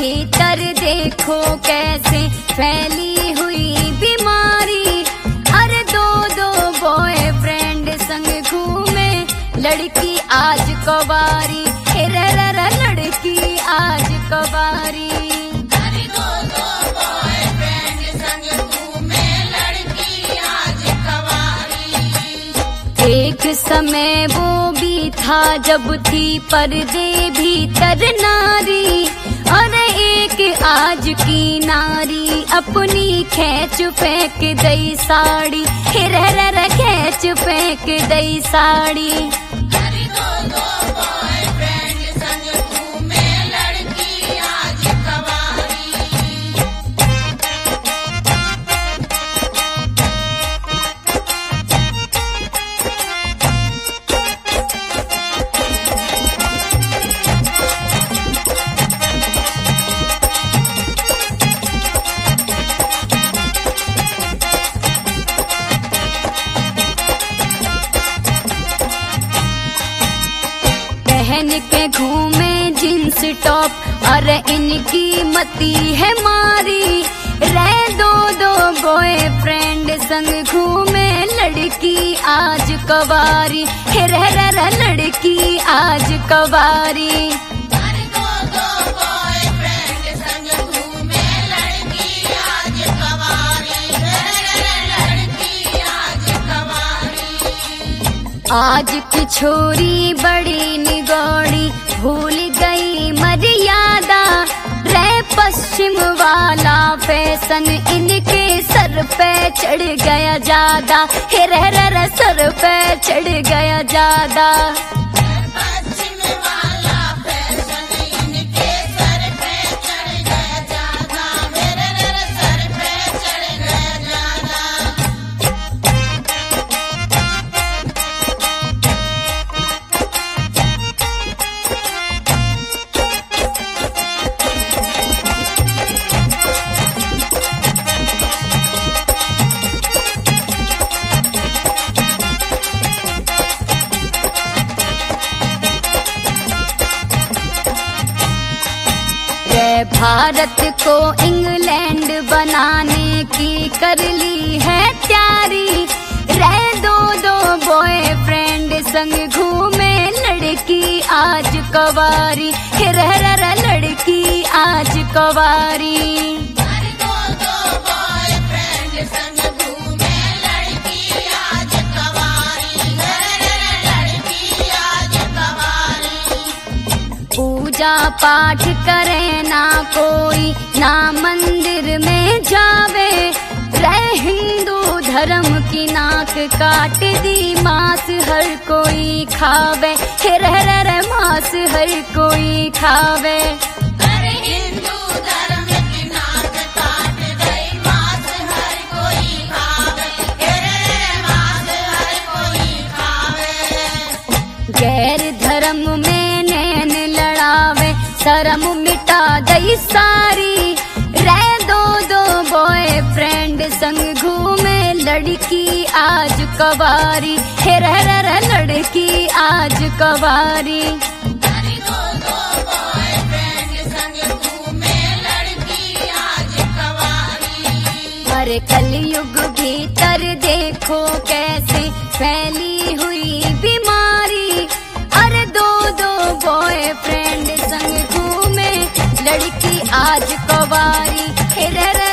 भीतर देखो कैसे फैली हुई बीमारी। अरे दो दो बॉयफ्रेंड संग घूमे लड़की आज कवारी। लड़की आज कवारी। अरे दो दो बॉयफ्रेंड संग घूमे लड़की आज कवारी। एक समय वो भी था जब थी पर्दे भीतर नारी। और एक आज की नारी अपनी खैच फेंक दई साड़ी। खैच फेंक दई साड़ी। अरे दो दो बॉयफ्रेंड संग घूमे लड़की आज कवारी। पहन के घूमे जींस टॉप और इनकी मती है मारी। रह दो दो बॉयफ्रेंड संग घूमे लड़की आज कवारी। लड़की आज कवारी। अरे दो दो बॉयफ्रेंड संग घूमे लड़की आज कवारी। लड़की आज कवारी। आज की छोरी बड़ी निगौड़ी भूल गई मर्यादा। रह पश्चिम वाला फैशन इनके सर पे चढ़ गया ज्यादा। सर पे चढ़ गया ज्यादा। पश्चिम वाला फैशन इनके सर पे चढ़ गया ज्यादा। मेरे सर पे चढ़ गया ज्यादा। भारत को इंग्लैंड बनाने की कर ली है तैयारी। रह दो दो बॉयफ्रेंड संग घूमे लड़की आज कवारी। लड़की आज कवारी। अरे दो दो बॉयफ्रेंड संग घूमे लड़की आज कवारी। लड़की आज कवारी। पूजा पाठ करे ना कोई ना मंदिर में जावे। रह हिंदू धर्म की नाक काट दी मांस हर कोई खावे। मांस हर कोई खावे। अरे हिंदू धर्म की नाक काट गई मांस हर कोई खावे। मांस हर कोई खावे। गैर धर्म में नैन लड़ावे शर्म मिटा दई सारी। रह दो दो बॉयफ्रेंड संग घूमे लड़की आज कवारी। लड़की आज कवारी। अरे दो दो बॉयफ्रेंड संग घूमे लड़की आज कवारी। अरे कलयुग भीतर देखो कैसे फैली हुई बीमारी। अरे दो दो बॉयफ्रेंड संग घूमे लड़की आज कवारी।